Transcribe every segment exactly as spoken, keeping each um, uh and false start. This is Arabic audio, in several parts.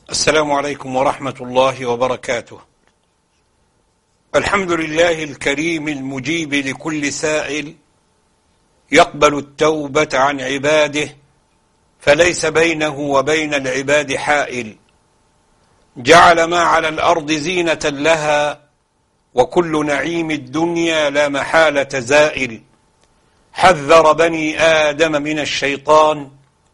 السلام عليكم ورحمة الله وبركاته. الحمد لله الكريم المجيب لكل سائل، يقبل التوبة عن عباده فليس بينه وبين العباد حائل. جعل ما على الأرض زينة لها، وكل نعيم الدنيا لا محالة زائل. حذر بني آدم من الشيطان،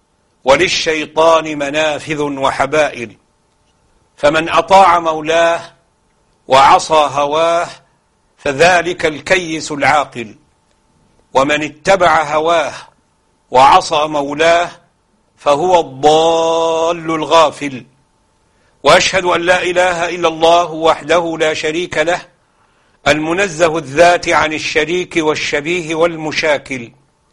وللشيطان منافذ وحبائل. فمن أطاع مولاه وعصى هواه فذلك الكيس العاقل، ومن اتبع هواه وعصى مولاه فهو الضال الغافل. وأشهد أن لا إله إلا الله وحده لا شريك له، المنزه الذات عن الشريك والشبيه والمشاكل.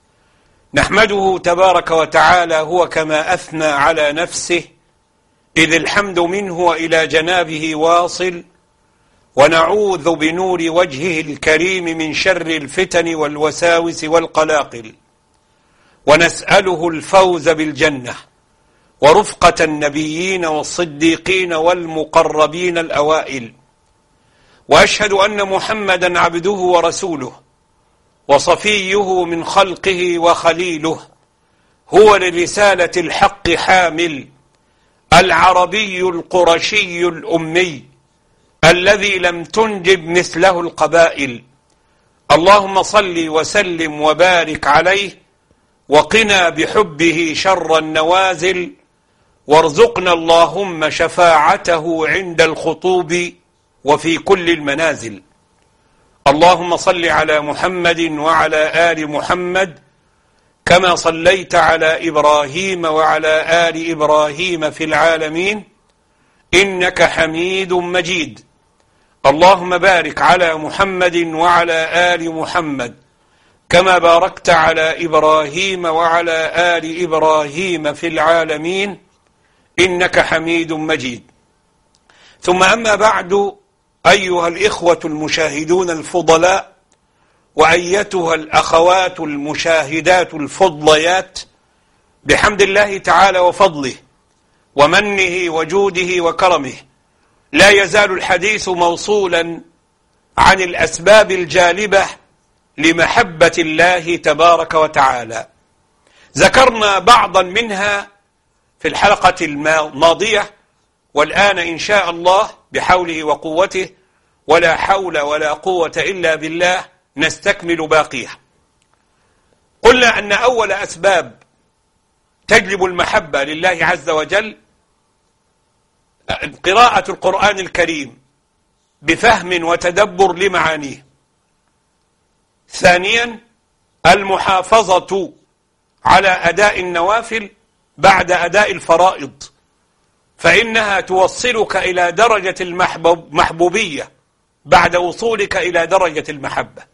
نحمده تبارك وتعالى هو كما أثنى على نفسه، إذ الحمد منه وإلى جنابه واصل. ونعوذ بنور وجهه الكريم من شر الفتن والوساوس والقلاقل، ونسأله الفوز بالجنة ورفقة النبيين والصديقين والمقربين الأوائل. وأشهد أن محمدا عبده ورسوله وصفيه من خلقه وخليله، هو لرسالة الحق حامل، العربي القرشي الأمي الذي لم تنجب مثله القبائل. اللهم صل وسلم وبارك عليه، وقنا بحبه شر النوازل، وارزقنا اللهم شفاعته عند الخطوب وفي كل المنازل. اللهم صل على محمد وعلى آل محمد كما صليت على إبراهيم وعلى آل إبراهيم في العالمين إنك حميد مجيد. اللهم بارك على محمد وعلى آل محمد كما باركت على إبراهيم وعلى آل إبراهيم في العالمين إنك حميد مجيد. ثم أما بعد، أيها الإخوة المشاهدون الفضلاء، وأيتها الأخوات المشاهدات الفضليات، بحمد الله تعالى وفضله ومنه وجوده وكرمه، لا يزال الحديث موصولا عن الأسباب الجالبة لمحبة الله تبارك وتعالى. ذكرنا بعضا منها في الحلقة الماضية، والآن إن شاء الله بحوله وقوته، ولا حول ولا قوة إلا بالله، نستكمل باقيها. قلنا أن أول أسباب تجلب المحبة لله عز وجل قراءة القرآن الكريم بفهم وتدبر لمعانيه. ثانيا، المحافظة على أداء النوافل بعد أداء الفرائض، فإنها توصلك إلى درجة المحبوبية بعد وصولك إلى درجة المحبة.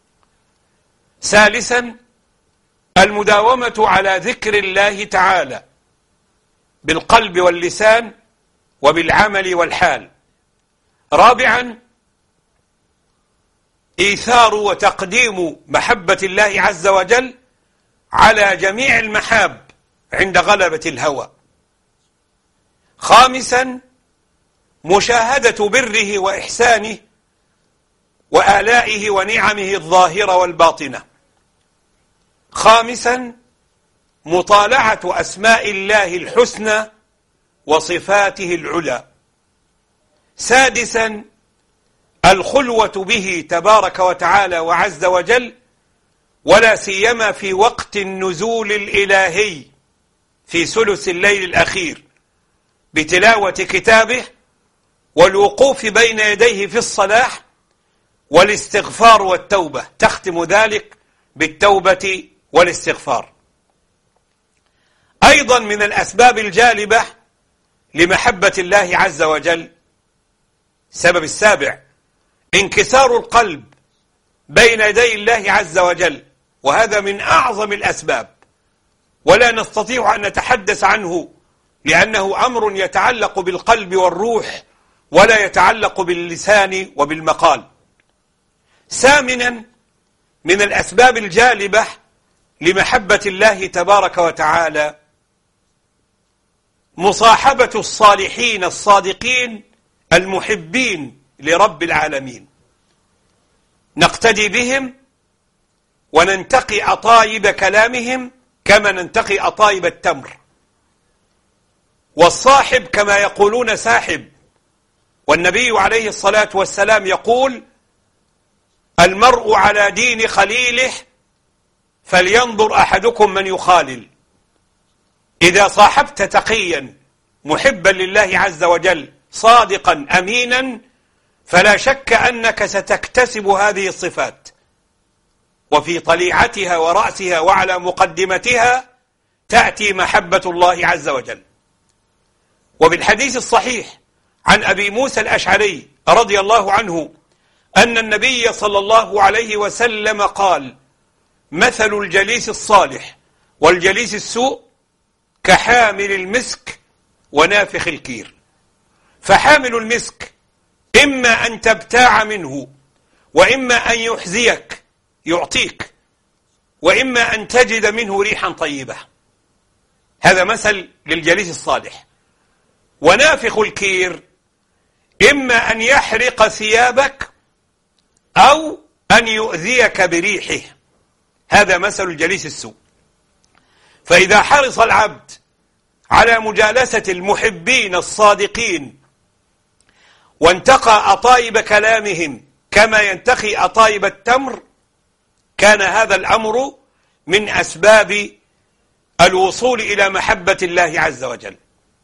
ثالثا، المداومة على ذكر الله تعالى بالقلب واللسان وبالعمل والحال. رابعا، إيثار وتقديم محبة الله عز وجل على جميع المحاب عند غلبة الهوى. خامسا، مشاهدة بره وإحسانه وآلائه ونعمه الظاهرة والباطنة. خامسا، مطالعة أسماء الله الحسنى وصفاته العلى. سادسا، الخلوة به تبارك وتعالى وعز وجل، ولا سيما في وقت النزول الإلهي في ثلث الليل الأخير، بتلاوة كتابه والوقوف بين يديه في الصلاة والاستغفار والتوبة. تختم ذلك بالتوبة والاستغفار. أيضا من الأسباب الجالبة لمحبة الله عز وجل، السبب السابع، انكسار القلب بين يدي الله عز وجل، وهذا من أعظم الأسباب، ولا نستطيع أن نتحدث عنه لأنه أمر يتعلق بالقلب والروح، ولا يتعلق باللسان وبالمقال. ثامنا، من الأسباب الجالبة لمحبة الله تبارك وتعالى مصاحبة الصالحين الصادقين المحبين لرب العالمين، نقتدي بهم وننتقي أطايب كلامهم كما ننتقي أطايب التمر. والصاحب كما يقولون ساحب، والنبي عليه الصلاة والسلام يقول: المرء على دين خليله فلينظر أحدكم من يخالل. إذا صاحبت تقيا محبا لله عز وجل صادقا أمينا فلا شك أنك ستكتسب هذه الصفات، وفي طليعتها ورأسها وعلى مقدمتها تأتي محبة الله عز وجل. وبالحديث الصحيح عن أبي موسى الأشعري رضي الله عنه أن النبي صلى الله عليه وسلم قال: مثل الجليس الصالح والجليس السوء كحامل المسك ونافخ الكير. فحامل المسك إما أن تبتاع منه، وإما أن يحزيك يعطيك، وإما أن تجد منه ريحا طيبة. هذا مثل للجليس الصالح. ونافخ الكير إما أن يحرق ثيابك أو أن يؤذيك بريحه. هذا مثل الجليس السوء. فإذا حرص العبد على مجالسة المحبين الصادقين وانتقى أطايب كلامهم كما ينتقي أطايب التمر، كان هذا الأمر من أسباب الوصول إلى محبة الله عز وجل.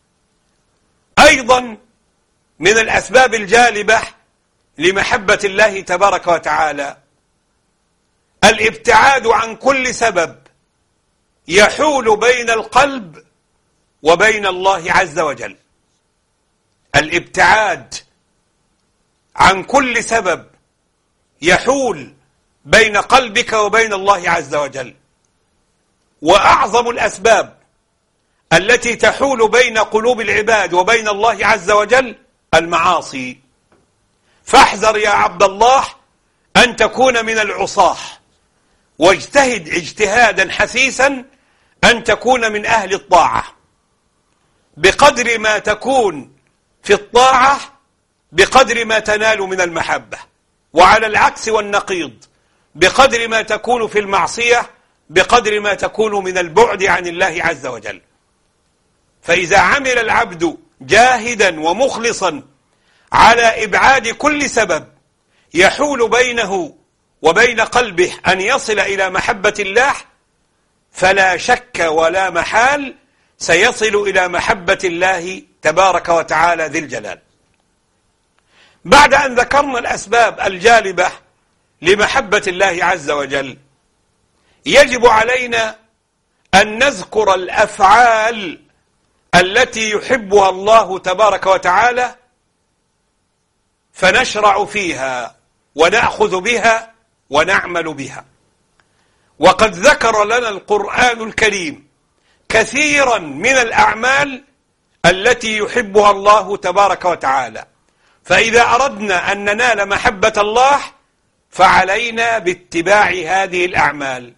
أيضا من الأسباب الجالبة لمحبة الله تبارك وتعالى الابتعاد عن كل سبب يحول بين القلب وبين الله عز وجل. الابتعاد عن كل سبب يحول بين قلبك وبين الله عز وجل. وأعظم الأسباب التي تحول بين قلوب العباد وبين الله عز وجل المعاصي. فاحذر يا عبد الله أن تكون من العصاة، واجتهد اجتهادا حثيثا أن تكون من أهل الطاعة. بقدر ما تكون في الطاعة بقدر ما تنال من المحبة، وعلى العكس والنقيض، بقدر ما تكون في المعصية بقدر ما تكون من البعد عن الله عز وجل. فإذا عمل العبد جاهدا ومخلصا على إبعاد كل سبب يحول بينه وبين قلبه أن يصل إلى محبة الله، فلا شك ولا محال سيصل إلى محبة الله تبارك وتعالى ذي الجلال. بعد أن ذكرنا الأسباب الجالبة لمحبة الله عز وجل، يجب علينا أن نذكر الأفعال التي يحبها الله تبارك وتعالى، فنشرع فيها ونأخذ بها ونعمل بها. وقد ذكر لنا القرآن الكريم كثيرا من الأعمال التي يحبها الله تبارك وتعالى. فإذا أردنا أن ننال محبة الله فعلينا باتباع هذه الأعمال.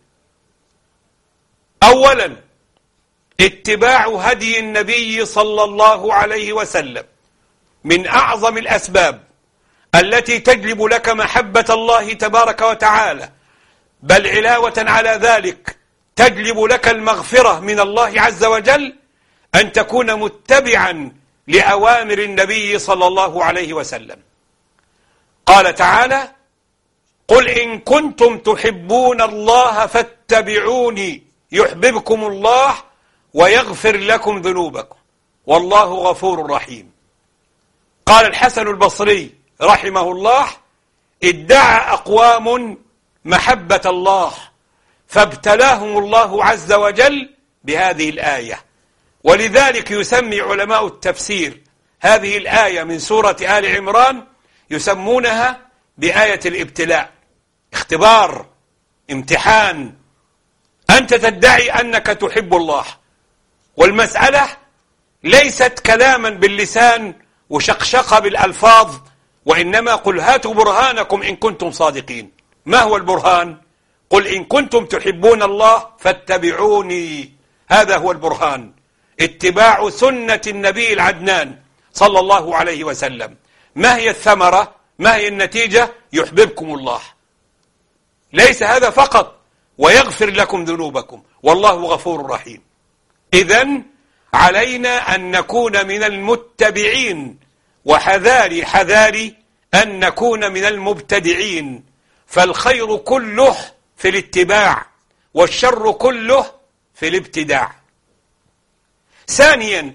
أولا، اتباع هدي النبي صلى الله عليه وسلم من أعظم الأسباب التي تجلب لك محبة الله تبارك وتعالى، بل علاوة على ذلك تجلب لك المغفرة من الله عز وجل، أن تكون متبعا لأوامر النبي صلى الله عليه وسلم. قال تعالى: قل إن كنتم تحبون الله فاتبعوني يحببكم الله ويغفر لكم ذنوبكم والله غفور رحيم. قال الحسن البصري رحمه الله: ادعى أقوام محبة الله فابتلاهم الله عز وجل بهذه الآية. ولذلك يسمي علماء التفسير هذه الآية من سورة آل عمران يسمونها بآية الابتلاء، اختبار، امتحان. أنت تدعي أنك تحب الله، والمسألة ليست كلاما باللسان وشقشقة بالألفاظ، وإنما قل هاتوا برهانكم إن كنتم صادقين. ما هو البرهان؟ قل إن كنتم تحبون الله فاتبعوني، هذا هو البرهان. اتباع سنة النبي العدنان صلى الله عليه وسلم. ما هي الثمرة؟ ما هي النتيجة؟ يحببكم الله. ليس هذا فقط، ويغفر لكم ذنوبكم والله غفور رحيم. إذن علينا أن نكون من المتبعين، وحذاري حذاري أن نكون من المبتدعين، فالخير كله في الاتباع والشر كله في الابتداع. ثانيا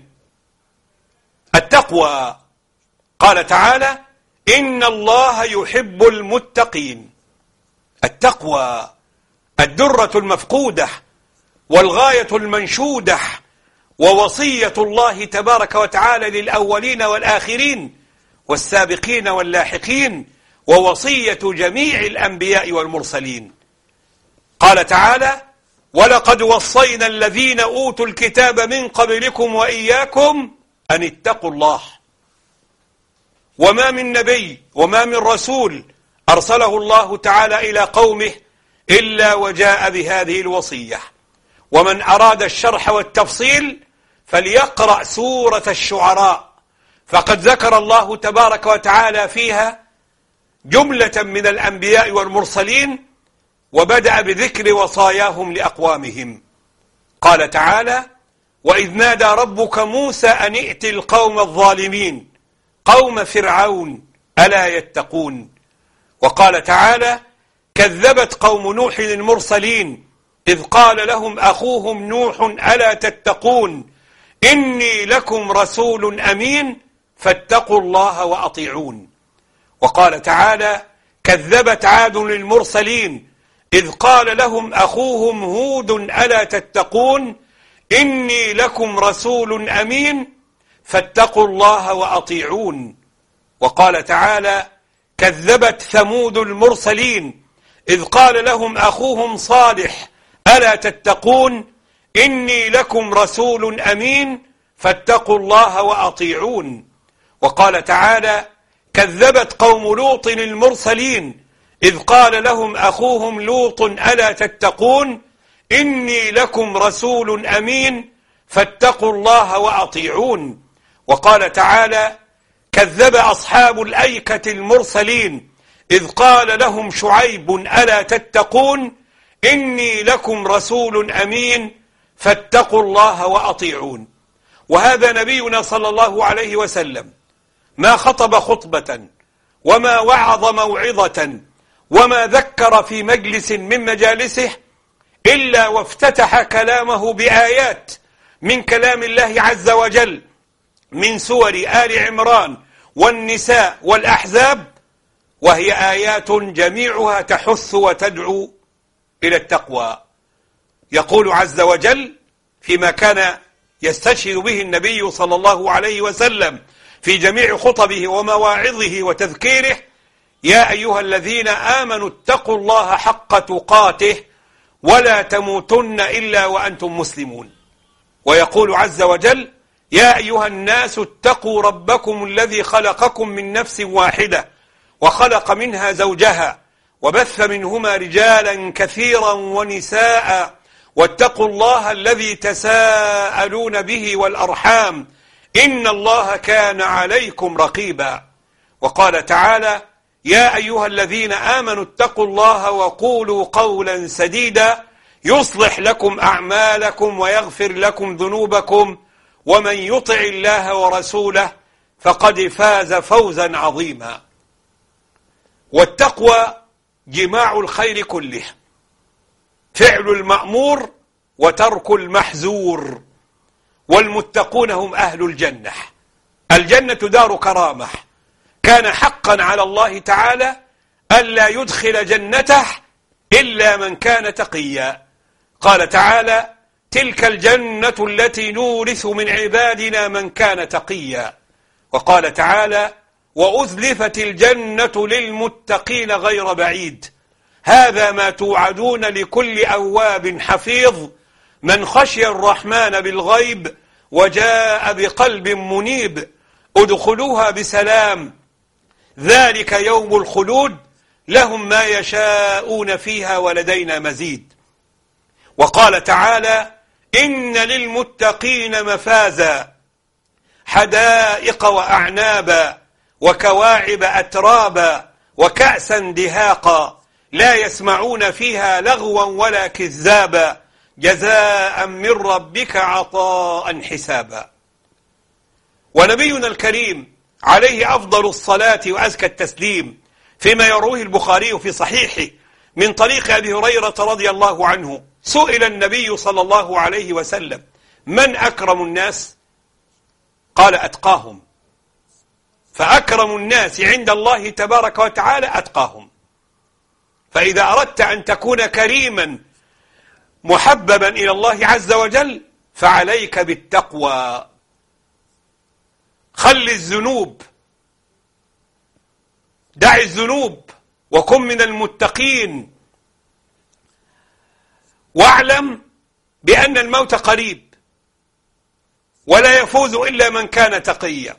التقوى. قال تعالى: إن الله يحب المتقين. التقوى الدرة المفقودة والغاية المنشودة، ووصية الله تبارك وتعالى للأولين والآخرين والسابقين واللاحقين، ووصية جميع الأنبياء والمرسلين. قال تعالى: ولقد وصينا الذين أوتوا الكتاب من قبلكم وإياكم أن اتقوا الله. وما من نبي وما من رسول أرسله الله تعالى إلى قومه إلا وجاء بهذه الوصية. ومن أراد الشرح والتفصيل فليقرأ سورة الشعراء، فقد ذكر الله تبارك وتعالى فيها جملة من الأنبياء والمرسلين، وبدأ بذكر وصاياهم لأقوامهم. قال تعالى: وإذ نادى ربك موسى أن ائت القوم الظالمين قوم فرعون ألا يتقون. وقال تعالى: كذبت قوم نوح المرسلين إذ قال لهم أخوهم نوح ألا تتقون إني لكم رسول أمين فاتقوا الله وأطيعون. وقال تعالى: كذبت عاد للمرسلين إذ قال لهم أخوهم هود ألا تتقون إني لكم رسول أمين فاتقوا الله وأطيعون. وقال تعالى: كذبت ثمود المرسلين إذ قال لهم أخوهم صالح ألا تتقون إني لكم رسول أمين فاتقوا الله وأطيعون. وقال تعالى: كذبت قوم لوط المرسلين إذ قال لهم أخوهم لوط ألا تتقون إني لكم رسول أمين فاتقوا الله وأطيعون. وقال تعالى: كذب أصحاب الأيكة المرسلين إذ قال لهم شعيب ألا تتقون إني لكم رسول أمين فاتقوا الله وأطيعون. وهذا نبينا صلى الله عليه وسلم ما خطب خطبة وما وعظ موعظة وما ذكر في مجلس من مجالسه إلا وافتتح كلامه بآيات من كلام الله عز وجل من سور آل عمران والنساء والأحزاب، وهي آيات جميعها تحث وتدعو إلى التقوى. يقول عز وجل فيما كان يستشهد به النبي صلى الله عليه وسلم في جميع خطبه ومواعظه وتذكيره: يا أيها الذين آمنوا اتقوا الله حق تقاته ولا تموتن إلا وأنتم مسلمون. ويقول عز وجل: يا أيها الناس اتقوا ربكم الذي خلقكم من نفس واحدة وخلق منها زوجها وبث منهما رجالا كثيرا ونساء واتقوا الله الذي تساءلون به والأرحام إن الله كان عليكم رقيبا. وقال تعالى: يا أيها الذين آمنوا اتقوا الله وقولوا قولا سديدا يصلح لكم أعمالكم ويغفر لكم ذنوبكم ومن يطع الله ورسوله فقد فاز فوزا عظيما. والتقوى جماع الخير كله، فعل المأمور وترك المحذور، والمتقون هم أهل الجنة. الجنة دار كرامة، كان حقا على الله تعالى ألا يدخل جنته إلا من كان تقيا. قال تعالى: تلك الجنة التي نورث من عبادنا من كان تقيا. وقال تعالى: وأزلفت الجنة للمتقين غير بعيد هذا ما توعدون لكل أواب حفيظ من خشي الرحمن بالغيب وجاء بقلب منيب ادخلوها بسلام ذلك يوم الخلود لهم ما يشاءون فيها ولدينا مزيد. وقال تعالى: إن للمتقين مفازا حدائق وأعنابا وكواعب أترابا وكأسا دهاقا لا يسمعون فيها لغوا ولا كذابا جزاء من ربك عطاء حسابا. ونبينا الكريم عليه أفضل الصلاة وأزكى التسليم فيما يرويه البخاري في صحيحه من طريق أبي هريرة رضي الله عنه سئل النبي صلى الله عليه وسلم: من أكرم الناس؟ قال: أتقاهم. فأكرم الناس عند الله تبارك وتعالى أتقاهم. فإذا أردت أن تكون كريما محببا إلى الله عز وجل فعليك بالتقوى. خل الذنوب، دع الذنوب وكن من المتقين، واعلم بأن الموت قريب ولا يفوز إلا من كان تقيا.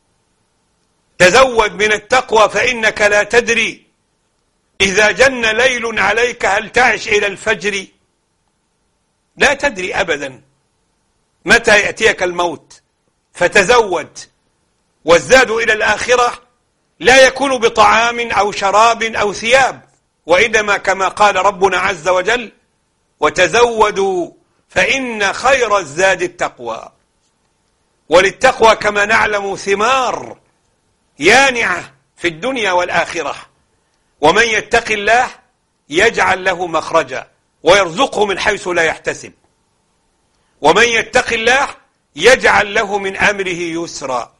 تزود من التقوى فإنك لا تدري إذا جن ليل عليك هل تعش إلى الفجر. لا تدري أبدا متى يأتيك الموت، فتزود. والزاد إلى الآخرة لا يكون بطعام أو شراب أو ثياب، وإنما كما قال ربنا عز وجل: وتزودوا فإن خير الزاد التقوى. وللتقوى كما نعلم ثمار يانعة في الدنيا والآخرة. ومن يتق الله يجعل له مخرجا ويرزقه من حيث لا يحتسب، ومن يتق الله يجعل له من أمره يسرا.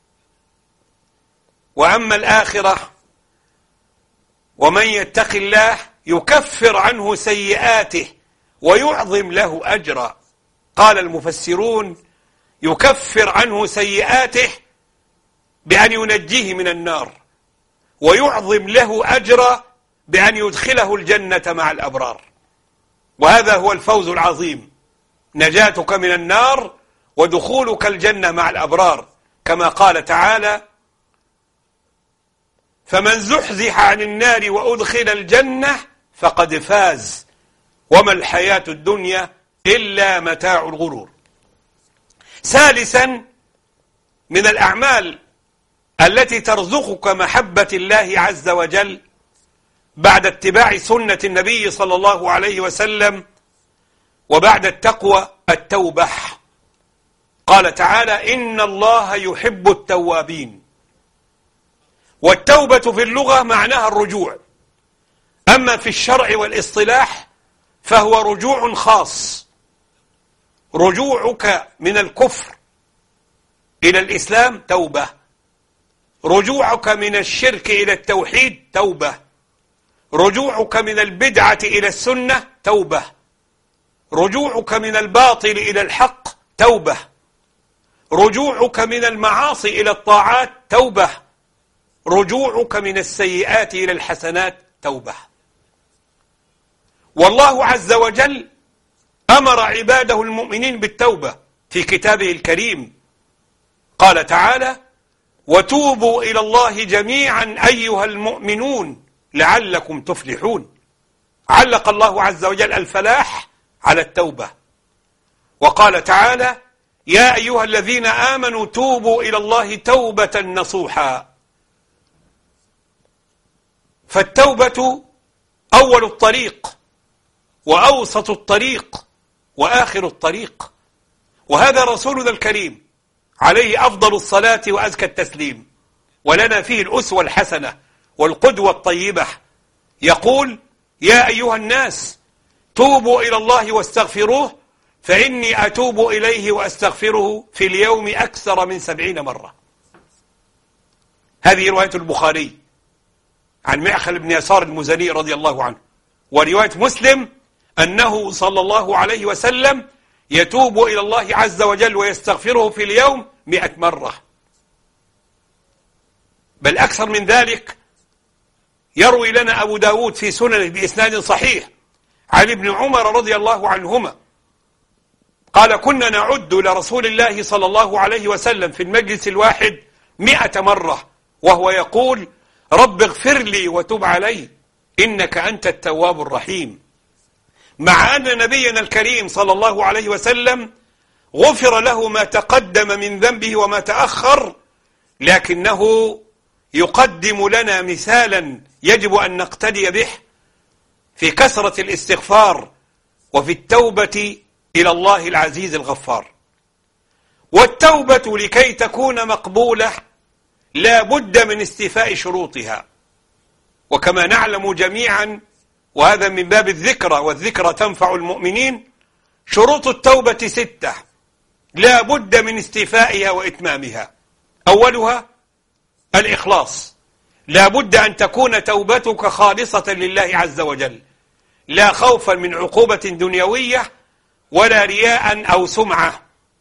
وأما الآخرة: ومن يتق الله يكفر عنه سيئاته ويعظم له أجرا. قال المفسرون: يكفر عنه سيئاته بأن ينجيه من النار، ويعظم له أجرا بأن يدخله الجنة مع الأبرار. وهذا هو الفوز العظيم، نجاتك من النار ودخولك الجنة مع الأبرار، كما قال تعالى: فمن زحزح عن النار وأدخل الجنة فقد فاز وما الحياة الدنيا إلا متاع الغرور. ثالثا من الأعمال التي ترزقك محبة الله عز وجل بعد اتباع سنة النبي صلى الله عليه وسلم وبعد التقوى التوبة. قال تعالى: إن الله يحب التوابين. والتوبة في اللغة معناها الرجوع، أما في الشرع والاصطلاح فهو رجوع خاص. رجوعك من الكفر إلى الإسلام توبة، رجوعك من الشرك إلى التوحيد توبة، رجوعك من البدعة إلى السنة توبة، رجوعك من الباطل إلى الحق توبة، رجوعك من المعاصي إلى الطاعات توبة، رجوعك من السيئات إلى الحسنات توبة. والله عز وجل أمر عباده المؤمنين بالتوبة في كتابه الكريم. قال تعالى: وتوبوا إلى الله جميعا أيها المؤمنون لعلكم تفلحون. علق الله عز وجل الفلاح على التوبة، وقال تعالى: يا أيها الذين آمنوا توبوا إلى الله توبة نصوحا. فالتوبة أول الطريق وأوسط الطريق وآخر الطريق، وهذا رسولنا الكريم عليه أفضل الصلاة وأزكى التسليم، ولنا فيه الأسوة الحسنة والقدوة الطيبة. يقول: يا أيها الناس توبوا إلى الله واستغفروه فإني أتوب إليه وأستغفره في اليوم أكثر من سبعين مرة. هذه رواية البخاري عن معخل بن يسار المزني رضي الله عنه، ورواية مسلم أنه صلى الله عليه وسلم يتوب إلى الله عز وجل ويستغفره في اليوم مئة مرة، بل أكثر من ذلك. يروي لنا أبو داود في سننه بإسناد صحيح عن ابن عمر رضي الله عنهما قال: كنا نعد لرسول الله صلى الله عليه وسلم في المجلس الواحد مئة مرة وهو يقول: رب اغفر لي وتب علي إنك أنت التواب الرحيم. مع أن نبينا الكريم صلى الله عليه وسلم غفر له ما تقدم من ذنبه وما تأخر، لكنه يقدم لنا مثالا يجب أن نقتدي به في كثرة الاستغفار وفي التوبة إلى الله العزيز الغفار. والتوبة لكي تكون مقبولة لا بد من استيفاء شروطها، وكما نعلم جميعا وهذا من باب الذكرى والذكرى تنفع المؤمنين، شروط التوبة ستة لا بد من استيفائها وإتمامها. أولها الإخلاص، لا بد أن تكون توبتك خالصة لله عز وجل، لا خوفا من عقوبة دنيوية ولا رياء أو سمعة.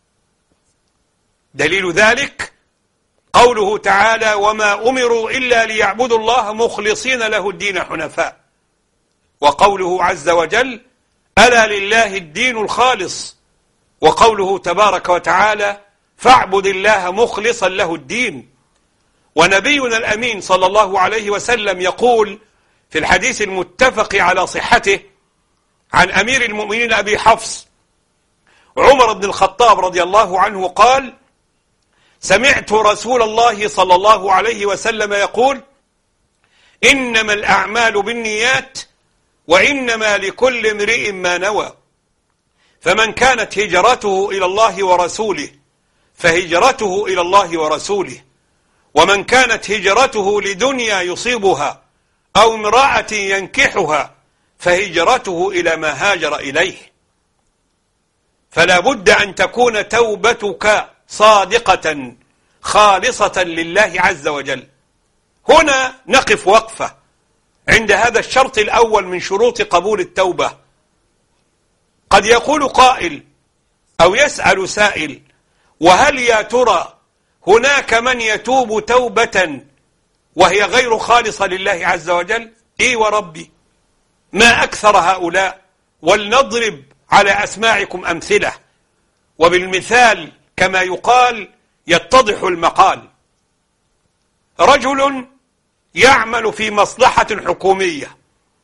دليل ذلك قوله تعالى: وما أمروا إلا ليعبدوا الله مخلصين له الدين حنفاء. وقوله عز وجل: ألا لله الدين الخالص. وقوله تبارك وتعالى: فاعبد الله مخلصا له الدين. ونبينا الأمين صلى الله عليه وسلم يقول في الحديث المتفق على صحته عن أمير المؤمنين أبي حفص عمر بن الخطاب رضي الله عنه قال: سمعت رسول الله صلى الله عليه وسلم يقول: إنما الأعمال بالنيات وإنما لكل امرئ ما نوى، فمن كانت هجرته إلى الله ورسوله فهجرته إلى الله ورسوله، ومن كانت هجرته لدنيا يصيبها أو امرأة ينكحها فهجرته إلى ما هاجر إليه. فلا بد أن تكون توبتك صادقة خالصة لله عز وجل. هنا نقف وقفة عند هذا الشرط الأول من شروط قبول التوبة. قد يقول قائل أو يسأل سائل: وهل يا ترى هناك من يتوب توبة وهي غير خالصة لله عز وجل؟ إي وربي، ما أكثر هؤلاء. ولنضرب على أسماعكم أمثلة، وبالمثال كما يقال يتضح المقال. رجل يعمل في مصلحة حكومية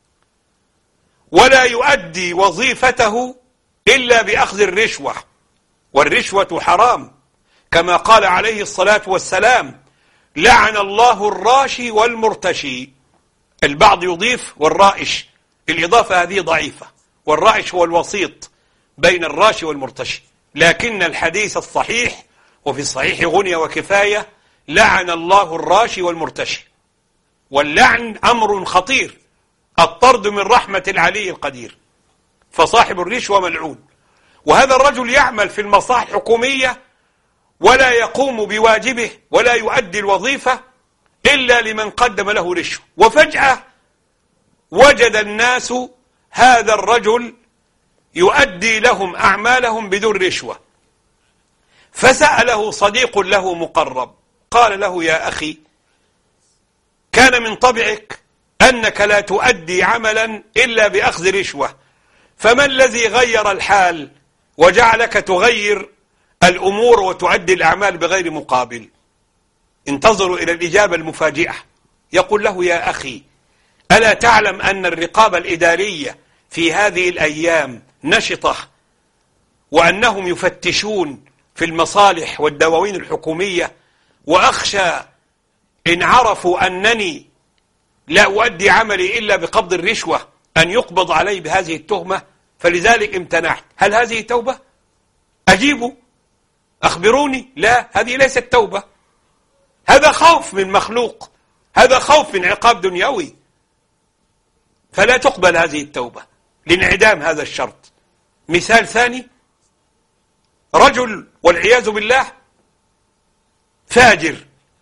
ولا يؤدي وظيفته إلا بأخذ الرشوة، والرشوة حرام، كما قال عليه الصلاة والسلام: لعن الله الراشي والمرتشي. البعض يضيف والرائش، الإضافة هذه ضعيفة، والرائش هو الوسيط بين الراشي والمرتشي، لكن الحديث الصحيح وفي الصحيح غنية وكفاية: لعن الله الراشي والمرتشي. واللعن أمر خطير، الطرد من رحمة العلي القدير، فصاحب الرشوة ملعون. وهذا الرجل يعمل في المصالح الحكومية ولا يقوم بواجبه ولا يؤدي الوظيفة إلا لمن قدم له رشوة، وفجأة وجد الناس هذا الرجل يؤدي لهم أعمالهم بدون رشوة، فسأله صديق له مقرب قال له: يا أخي، كان من طبعك أنك لا تؤدي عملا إلا بأخذ رشوة، فما الذي غير الحال وجعلك تغير الأمور وتؤدي الأعمال بغير مقابل؟ انتظروا إلى الإجابة المفاجئة. يقول له: يا أخي، ألا تعلم أن الرقابة الإدارية في هذه الأيام نشطة، وأنهم يفتشون في المصالح والدواوين الحكومية، وأخشى إن عرفوا أنني لا أؤدي عملي إلا بقبض الرشوة أن يقبض علي بهذه التهمة، فلذلك امتنعت. هل هذه توبة؟ أجيبوا، أخبروني. لا، هذه ليست توبة، هذا خوف من مخلوق، هذا خوف من عقاب دنيوي، فلا تقبل هذه التوبة لانعدام هذا الشرط. مثال ثاني: رجل والعياذ بالله فاجر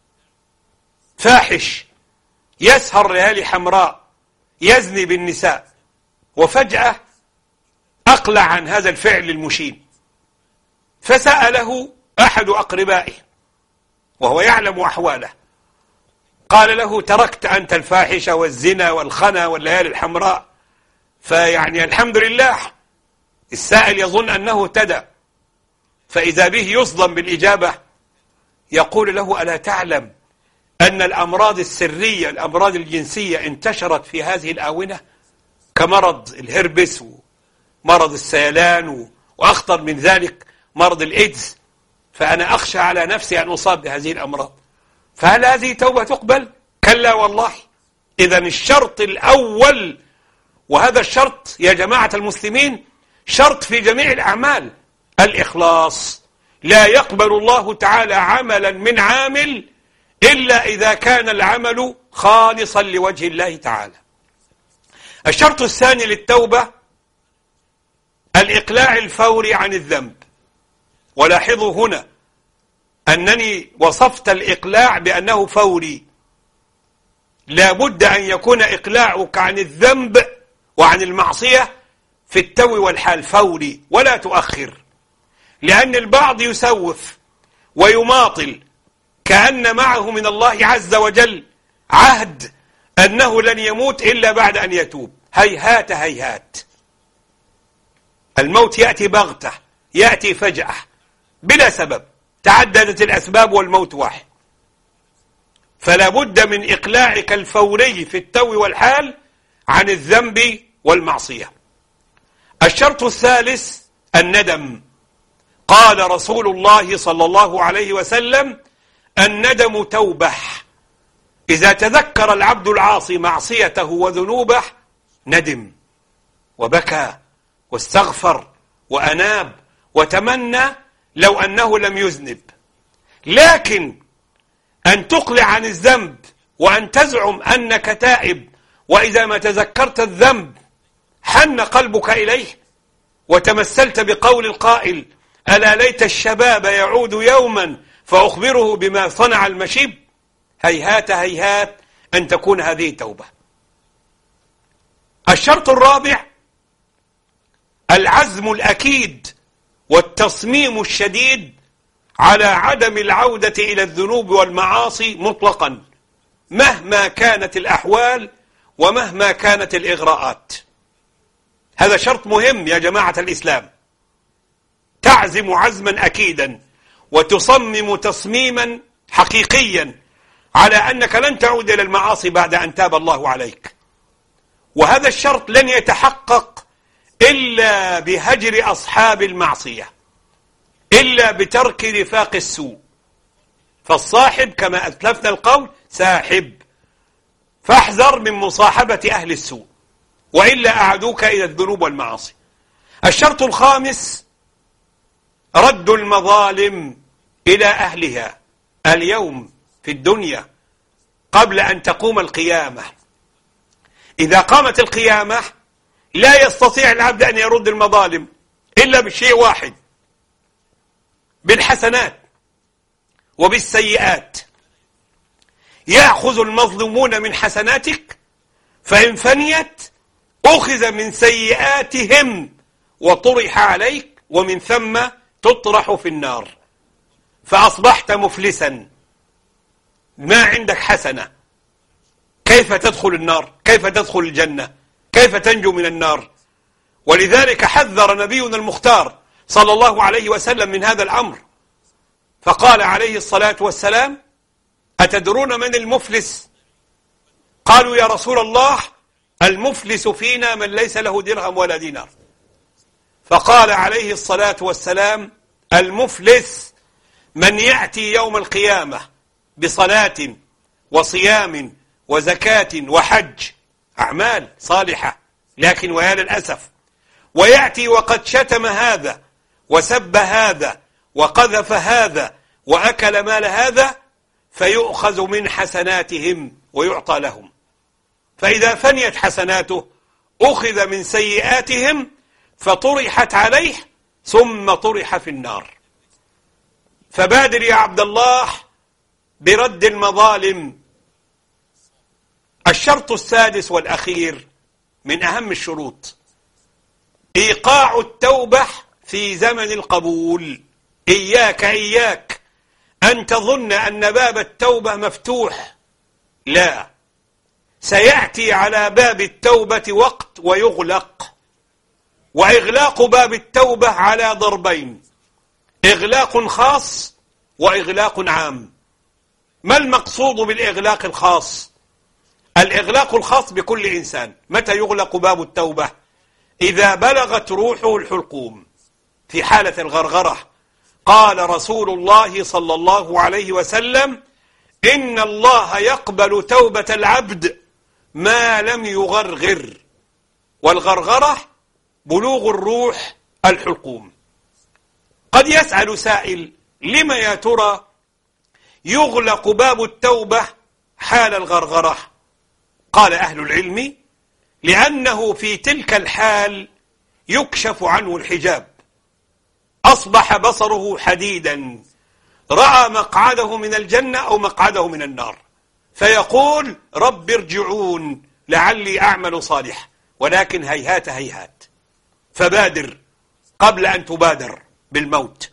فاحش يسهر ليالي حمراء يزني بالنساء، وفجأة أقلع عن هذا الفعل المشين، فسأله أحد أقربائه وهو يعلم أحواله، قال له: تركت أنت الفاحشة والزنا والخنا والليالي الحمراء؟ فيعني الحمد لله، السائل يظن أنه اهتدى، فإذا به يصدم بالإجابة. يقول له: ألا تعلم أن الأمراض السرية، الأمراض الجنسية انتشرت في هذه الآونة، كمرض الهربس مرض السيلان وأخطر من ذلك مرض الإيدز، فأنا أخشى على نفسي أن أصاب بهذه الأمراض. فهل هذه توبة تقبل؟ كلا والله. إذن الشرط الأول، وهذا الشرط يا جماعة المسلمين شرط في جميع الأعمال، الإخلاص. لا يقبل الله تعالى عملا من عامل إلا إذا كان العمل خالصا لوجه الله تعالى. الشرط الثاني للتوبة الإقلاع الفوري عن الذنب. ولاحظوا هنا أنني وصفت الإقلاع بأنه فوري. لا بد أن يكون إقلاعك عن الذنب وعن المعصية في التو والحال فوري، ولا تؤخر. لأن البعض يسوف ويماطل كأن معه من الله عز وجل عهد أنه لن يموت إلا بعد أن يتوب. هيهات هيهات، الموت يأتي بغتة، يأتي فجأة بلا سبب، تعددت الأسباب والموت واحد. فلا بد من إقلاعك الفوري في التو والحال عن الذنب والمعصية. الشرط الثالث الندم. قال رسول الله صلى الله عليه وسلم: الندم توبة. إذا تذكر العبد العاصي معصيته وذنوبه ندم وبكى واستغفر وأناب وتمنى لو أنه لم يذنب. لكن أن تقلع عن الذنب وأن تزعم أنك تائب، وإذا ما تذكرت الذنب حن قلبك إليه، وتمثلت بقول القائل: ألا ليت الشباب يعود يوما فأخبره بما صنع المشيب. هيهات هيهات أن تكون هذه توبة. الشرط الرابع العزم الأكيد والتصميم الشديد على عدم العودة إلى الذنوب والمعاصي مطلقا، مهما كانت الأحوال ومهما كانت الإغراءات. هذا شرط مهم يا جماعة الإسلام. تعزم عزما أكيدا وتصمم تصميما حقيقيا على أنك لن تعود إلى المعاصي بعد أن تاب الله عليك. وهذا الشرط لن يتحقق إلا بهجر أصحاب المعصية، إلا بترك رفاق السوء. فالصاحب كما أتلفنا القول ساحب، فاحذر من مصاحبة أهل السوء وإلا أعدوك إلى الذنوب والمعاصي. الشرط الخامس رد المظالم إلى أهلها اليوم في الدنيا قبل أن تقوم القيامة. إذا قامت القيامة لا يستطيع العبد أن يرد المظالم إلا بشيء واحد: بالحسنات وبالسيئات. يأخذ المظلومون من حسناتك، فإن فنيت أخذ من سيئاتهم وطرح عليك، ومن ثم تطرح في النار، فأصبحت مفلسا، ما عندك حسنة. كيف تدخل النار؟ كيف تدخل الجنة؟ كيف تنجو من النار؟ ولذلك حذر نبينا المختار صلى الله عليه وسلم من هذا الأمر، فقال عليه الصلاة والسلام: أتدرون من المفلس؟ قالوا: يا رسول الله، المفلس فينا من ليس له درهم ولا دينار. فقال عليه الصلاة والسلام: المفلس من يأتي يوم القيامة بصلاة وصيام وزكاة وحج، أعمال صالحة، لكن ويا للأسف، ويأتي وقد شتم هذا وسب هذا وقذف هذا وأكل مال هذا، فيؤخذ من حسناتهم ويعطى لهم. فإذا فنيت حسناته أخذ من سيئاتهم فطرحت عليه ثم طرح في النار. فبادر يا عبد الله برد المظالم. الشرط السادس والأخير من أهم الشروط إيقاع التوبة في زمن القبول. إياك إياك أن تظن أن باب التوبة مفتوح، لا، سيأتي على باب التوبة وقت ويغلق. وإغلاق باب التوبة على ضربين: إغلاق خاص وإغلاق عام. ما المقصود بالإغلاق الخاص؟ الإغلاق الخاص بكل إنسان. متى يغلق باب التوبة؟ إذا بلغت روحه الحلقوم في حالة الغرغرة. قال رسول الله صلى الله عليه وسلم: إن الله يقبل توبة العبد ما لم يغرغر. والغرغرة بلوغ الروح الحلقوم. قد يسأل سائل: لما يا ترى يغلق باب التوبة حال الغرغرة؟ قال أهل العلم: لأنه في تلك الحال يكشف عنه الحجاب، أصبح بصره حديدا، رأى مقعده من الجنة أو مقعده من النار، فيقول: رب ارجعون لعلي أعمل صالح، ولكن هيهات هيهات. فبادر قبل أن تبادر بالموت.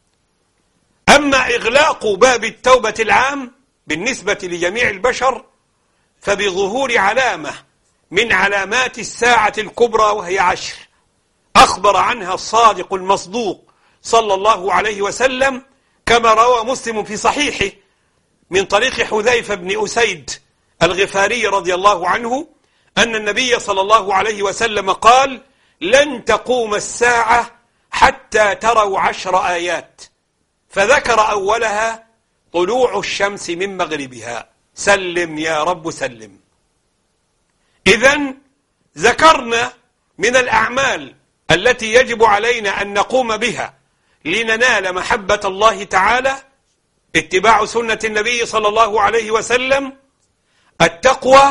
أما إغلاق باب التوبة العام بالنسبة لجميع البشر فبظهور علامة من علامات الساعة الكبرى، وهي عشر أخبر عنها الصادق المصدوق صلى الله عليه وسلم، كما روى مسلم في صحيحه من طريق حذيفة بن أسيد الغفاري رضي الله عنه أن النبي صلى الله عليه وسلم قال: لن تقوم الساعة حتى تروا عشر آيات، فذكر أولها طلوع الشمس من مغربها. سلم يا رب سلم. إذن ذكرنا من الأعمال التي يجب علينا أن نقوم بها لننال محبة الله تعالى اتباع سنة النبي صلى الله عليه وسلم، التقوى،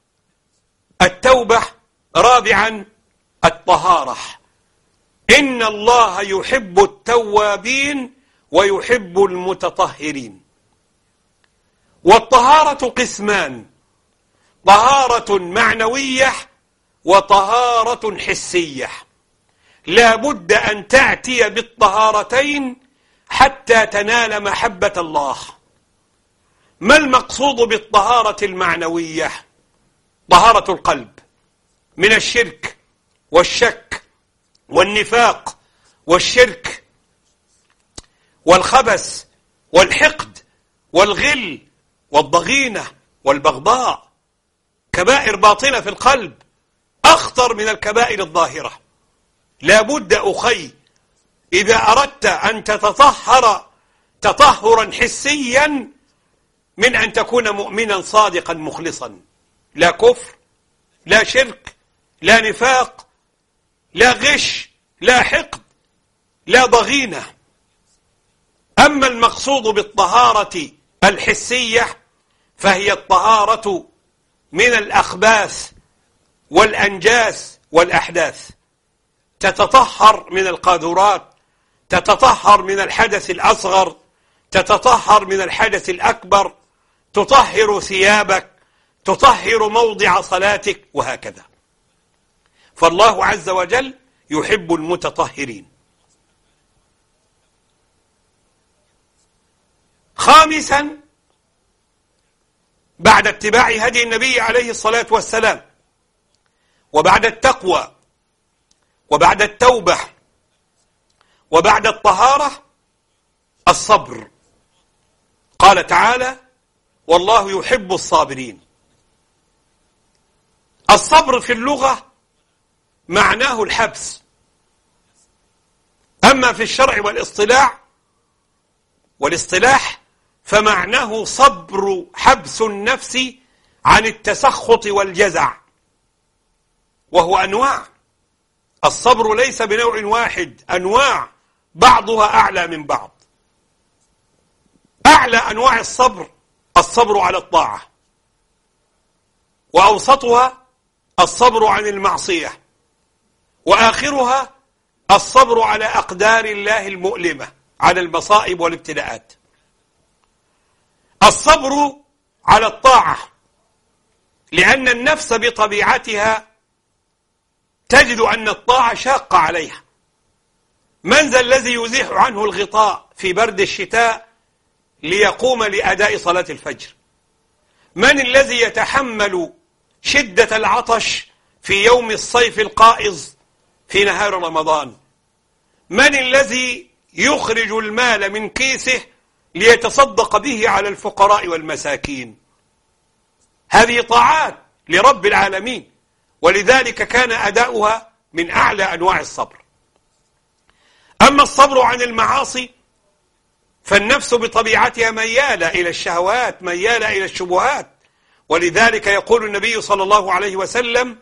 التوبة، رابعا الطهارة. إن الله يحب التوابين ويحب المتطهرين. والطهارة قسمان: طهارة معنوية وطهارة حسية. لا بد أن تأتي بالطهارتين حتى تنال محبة الله. ما المقصود بالطهارة المعنوية؟ طهارة القلب من الشرك والشك والنفاق والشرك والخبث والحقد والغل والضغينة والبغضاء، كبائر باطنة في القلب أخطر من الكبائر الظاهرة. لا بد أخي إذا أردت أن تتطهر تطهرا حسيا من أن تكون مؤمنا صادقا مخلصا، لا كفر، لا شرك، لا نفاق، لا غش، لا حقد، لا ضغينة. أما المقصود بالطهارة الحسية فهي الطهارة من الأخباث والأنجاس والأحداث. تتطهر من القاذورات، تتطهر من الحدث الأصغر، تتطهر من الحدث الأكبر، تطهر ثيابك، تطهر موضع صلاتك، وهكذا. فالله عز وجل يحب المتطهرين. خامسا، بعد اتباع هدي النبي عليه الصلاة والسلام، وبعد التقوى، وبعد التوبة، وبعد الطهارة، الصبر. قال تعالى: والله يحب الصابرين. الصبر في اللغة معناه الحبس، أما في الشرع والاصطلاح والاصطلاح فمعناه صبر حبس النفس عن التسخط والجزع، وهو أنواع. الصبر ليس بنوع واحد، أنواع بعضها أعلى من بعض. أعلى أنواع الصبر الصبر على الطاعة، وأوسطها الصبر عن المعصية، وآخرها الصبر على أقدار الله المؤلمة، على المصائب والابتلاءات. الصبر على الطاعة لأن النفس بطبيعتها تجد أن الطاعة شاقة عليها. من ذا الذي يزيح عنه الغطاء في برد الشتاء ليقوم لأداء صلاة الفجر؟ من الذي يتحمل شدة العطش في يوم الصيف القائظ في نهار رمضان؟ من الذي يخرج المال من كيسه ليتصدق به على الفقراء والمساكين؟ هذه طاعات لرب العالمين، ولذلك كان أداؤها من أعلى أنواع الصبر. أما الصبر عن المعاصي فالنفس بطبيعتها ميالة إلى الشهوات، ميالة إلى الشبهات، ولذلك يقول النبي صلى الله عليه وسلم: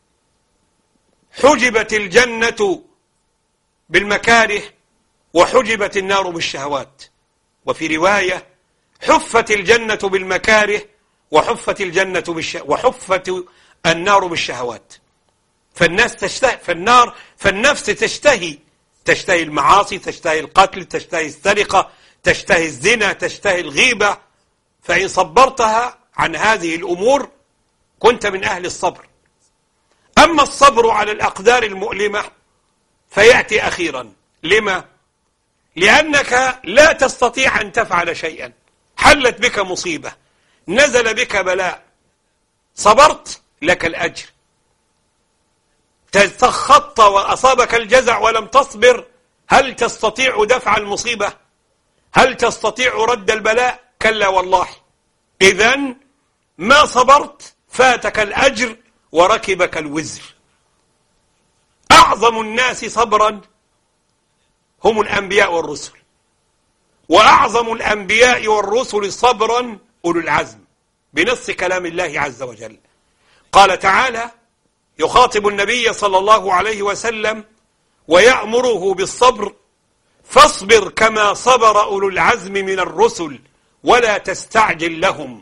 حجبت الجنة بالمكاره وحجبت النار بالشهوات. وفي رواية: حفت الجنة بالمكاره وحفت الجنة بالش... وحفت النار بالشهوات. فالناس تشتهي فالنار فالنفس تشتهي تشتهي المعاصي، تشتهي القتل، تشتهي السرقة، تشتهي الزنا، تشتهي الغيبة. فإن صبرتها عن هذه الأمور كنت من أهل الصبر. أما الصبر على الأقدار المؤلمة فيأتي أخيرا. لما؟ لأنك لا تستطيع أن تفعل شيئا. حلت بك مصيبة، نزل بك بلاء، صبرت لك الأجر. تسخطت وأصابك الجزع ولم تصبر، هل تستطيع دفع المصيبة؟ هل تستطيع رد البلاء؟ كلا والله. إذن ما صبرت فاتك الأجر وركبك الوزر. أعظم الناس صبرا هم الأنبياء والرسل، وأعظم الأنبياء والرسل صبرا أولو العزم، بنص كلام الله عز وجل. قال تعالى يخاطب النبي صلى الله عليه وسلم ويأمره بالصبر: فاصبر كما صبر أولو العزم من الرسل ولا تستعجل لهم.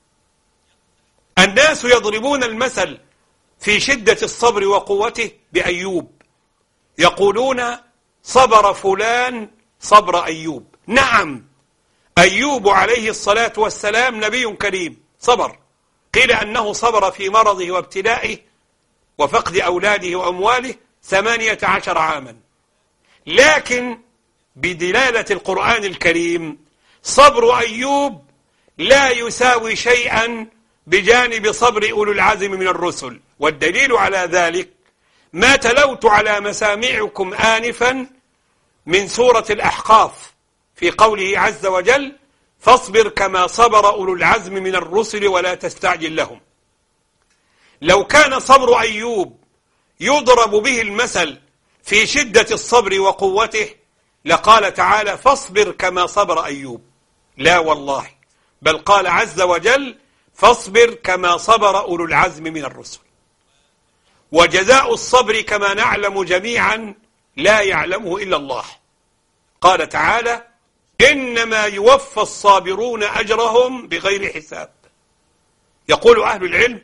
الناس يضربون المثل في شدة الصبر وقوته بأيوب، يقولون: صبر فلان صبر أيوب. نعم، أيوب عليه الصلاة والسلام نبي كريم، صبر. قيل أنه صبر في مرضه وابتلائه وفقد أولاده وأمواله ثمانية عشر عاما، لكن بدلالة القرآن الكريم صبر أيوب لا يساوي شيئا بجانب صبر أولو العزم من الرسل. والدليل على ذلك ما تلوت على مسامعكم آنفا من سورة الأحقاف في قوله عز وجل: فاصبر كما صبر أولو العزم من الرسل ولا تستعجل لهم. لو كان صبر أيوب يضرب به المثل في شدة الصبر وقوته لقال تعالى: فاصبر كما صبر أيوب. لا والله، بل قال عز وجل: فاصبر كما صبر أولو العزم من الرسل. وجزاء الصبر كما نعلم جميعا لا يعلمه إلا الله. قال تعالى: إنما يوفى الصابرون أجرهم بغير حساب. يقول أهل العلم: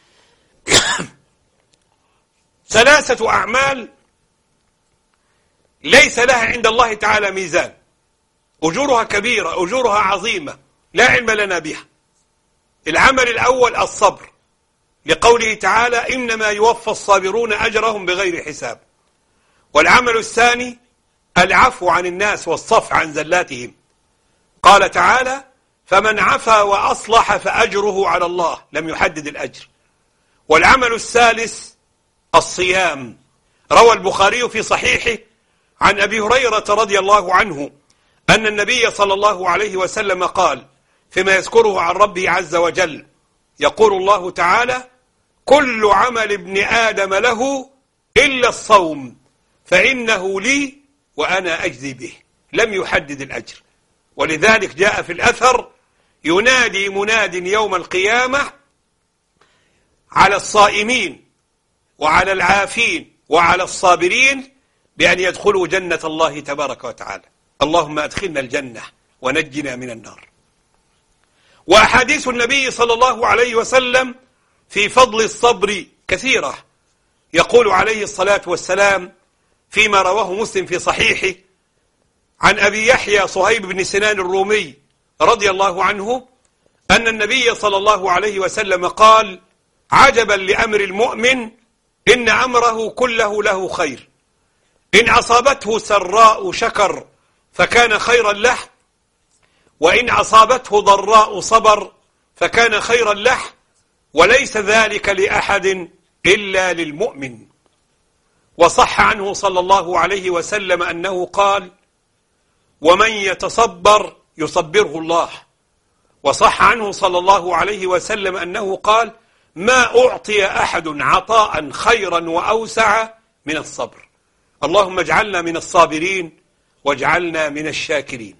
ثلاثة أعمال ليس لها عند الله تعالى ميزان، أجورها كبيرة، أجورها عظيمة، لا علم لنا بها. العمل الأول الصبر، لقوله تعالى: إنما يوفى الصابرون أجرهم بغير حساب. والعمل الثاني العفو عن الناس والصفح عن زلاتهم، قال تعالى: فمن عفا وأصلح فأجره على الله، لم يحدد الأجر. والعمل الثالث الصيام. روى البخاري في صحيحه عن أبي هريرة رضي الله عنه أن النبي صلى الله عليه وسلم قال فيما يذكره عن ربه عز وجل: يقول الله تعالى: كل عمل ابن آدم له إلا الصوم فإنه لي وأنا أجزي به. لم يحدد الأجر. ولذلك جاء في الأثر: ينادي مناد يوم القيامة على الصائمين وعلى العافين وعلى الصابرين بأن يدخلوا جنة الله تبارك وتعالى. اللهم أدخلنا الجنة ونجنا من النار. وأحاديث النبي صلى الله عليه وسلم في فضل الصبر كثيرة. يقول عليه الصلاة والسلام فيما رواه مسلم في صحيحه عن أبي يحيى صهيب بن سنان الرومي رضي الله عنه أن النبي صلى الله عليه وسلم قال: عجبا لأمر المؤمن إن أمره كله له خير، إن أصابته سراء شكر فكان خيرا له، وإن أصابته ضراء صبر فكان خيرا له، وليس ذلك لأحد إلا للمؤمن. وصح عنه صلى الله عليه وسلم أنه قال: ومن يتصبر يصبره الله. وصح عنه صلى الله عليه وسلم أنه قال: ما أعطي أحد عطاء خيرا وأوسع من الصبر. اللهم اجعلنا من الصابرين واجعلنا من الشاكرين.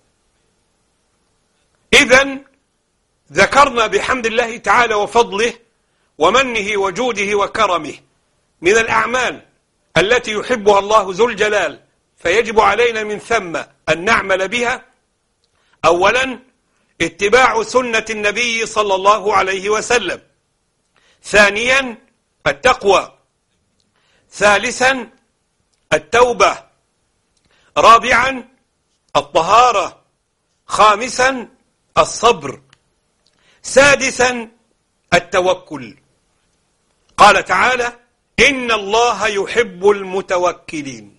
إذن ذكرنا بحمد الله تعالى وفضله ومنه وجوده وكرمه من الأعمال التي يحبها الله ذو الجلال، فيجب علينا من ثم أن نعمل بها. أولا اتباع سنة النبي صلى الله عليه وسلم. ثانيا التقوى. ثالثا التوبة. رابعا الطهارة. خامسا الصبر. سادسا التوكل. قال تعالى: إن الله يحب المتوكلين.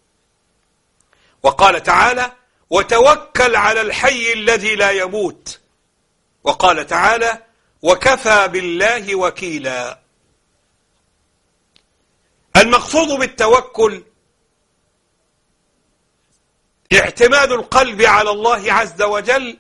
وقال تعالى: وتوكل على الحي الذي لا يموت. وقال تعالى: وكفى بالله وكيلا. المقصود بالتوكل اعتماد القلب على الله عز وجل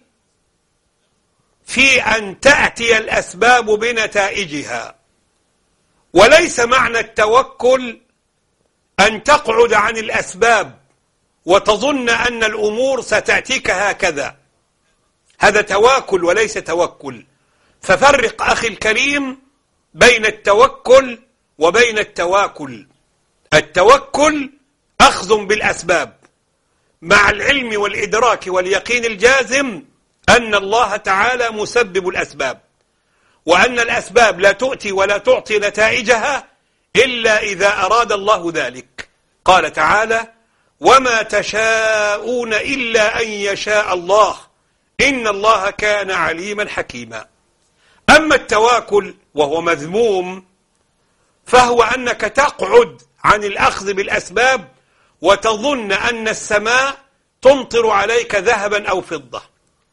في أن تأتي الأسباب بنتائجها، وليس معنى التوكل أن تقعد عن الأسباب وتظن أن الأمور ستأتيك هكذا. هذا تواكل وليس توكل. ففرق أخي الكريم بين التوكل وبين التواكل. التوكل أخذ بالأسباب مع العلم والإدراك واليقين الجازم أن الله تعالى مسبب الأسباب، وأن الأسباب لا تؤتي ولا تعطي نتائجها إلا إذا أراد الله ذلك. قال تعالى: وما تشاءون إلا أن يشاء الله إن الله كان عليما حكيما. أما التواكل وهو مذموم فهو أنك تقعد عن الأخذ بالأسباب وتظن أن السماء تمطر عليك ذهبا أو فضة.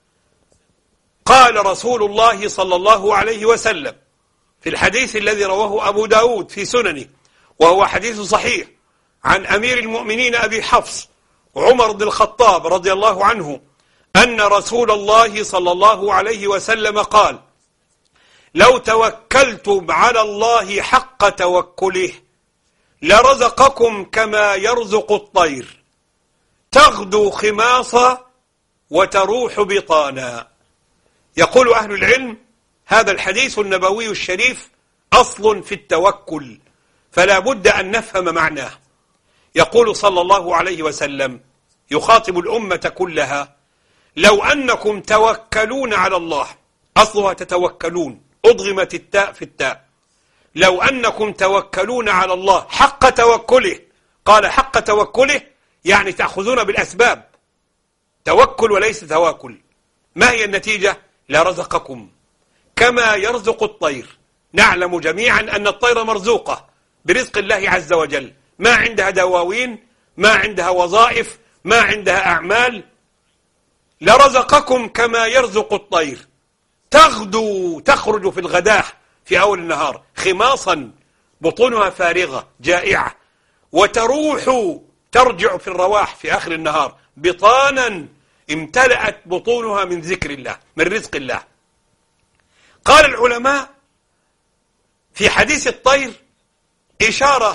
قال رسول الله صلى الله عليه وسلم في الحديث الذي رواه أبو داود في سننه، وهو حديث صحيح، عن أمير المؤمنين أبي حفص عمر بن الخطاب رضي الله عنه أن رسول الله صلى الله عليه وسلم قال: لو توكلتم على الله حق توكله لرزقكم كما يرزق الطير تغدو خماصا وتروح بطانا. يقول أهل العلم: هذا الحديث النبوي الشريف أصل في التوكل، فلا بد أن نفهم معناه. يقول صلى الله عليه وسلم يخاطب الأمة كلها: لو أنكم توكلون على الله، أصلها تتوكلون، أضغمت التاء في التاء، لو أنكم توكلون على الله حق توكله. قال حق توكله يعني تأخذون بالأسباب، توكل وليس تواكل. ما هي النتيجة؟ لرزقكم كما يرزق الطير. نعلم جميعا أن الطير مرزوقة برزق الله عز وجل، ما عندها دواوين، ما عندها وظائف، ما عندها أعمال. لرزقكم كما يرزق الطير تغدو، تخرج في الغداة في أول النهار خماصا، بطونها فارغة جائعة، وتروح، ترجع في الرواح في آخر النهار بطانا، امتلأت بطونها من ذكر الله، من رزق الله. قال العلماء في حديث الطير إشارة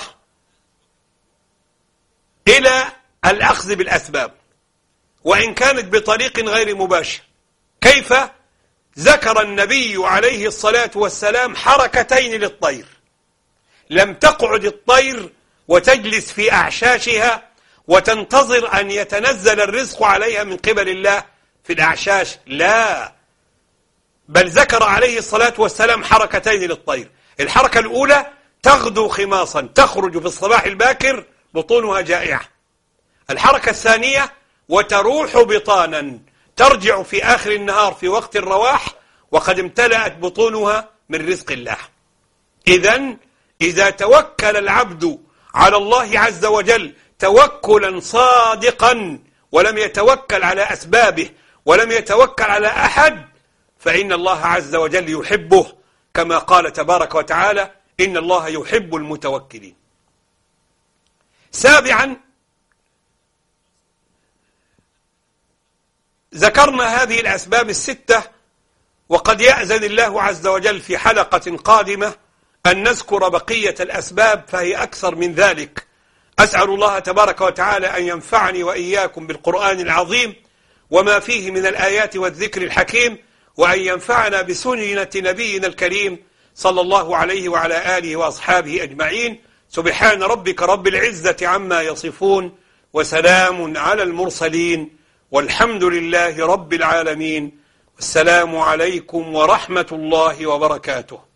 إلى الأخذ بالأسباب، وإن كانت بطريق غير مباشر. كيف؟ ذكر النبي عليه الصلاة والسلام حركتين للطير. لم تقعد الطير وتجلس في أعشاشها وتنتظر أن يتنزل الرزق عليها من قبل الله في الأعشاش، لا، بل ذكر عليه الصلاة والسلام حركتين للطير. الحركة الأولى تغدو خماصا، تخرج في الصباح الباكر بطونها جائعة. الحركة الثانية وتروح بطانا، ترجع في آخر النهار في وقت الرواح وقد امتلأت بطونها من رزق الله. إذن إذا توكل العبد على الله عز وجل توكلا صادقا ولم يتوكل على أسبابه ولم يتوكل على أحد، فإن الله عز وجل يحبه، كما قال تبارك وتعالى: إن الله يحب المتوكلين. سابعا، ذكرنا هذه الأسباب الستة، وقد يأذن الله عز وجل في حلقة قادمة أن نذكر بقية الأسباب، فهي أكثر من ذلك أسأل الله تبارك وتعالى أن ينفعني وإياكم بالقرآن العظيم وما فيه من الآيات والذكر الحكيم، وأن ينفعنا بسنة نبينا الكريم صلى الله عليه وعلى آله وأصحابه أجمعين. سبحان ربك رب العزة عما يصفون، وسلام على المرسلين، والحمد لله رب العالمين. والسلام عليكم ورحمة الله وبركاته.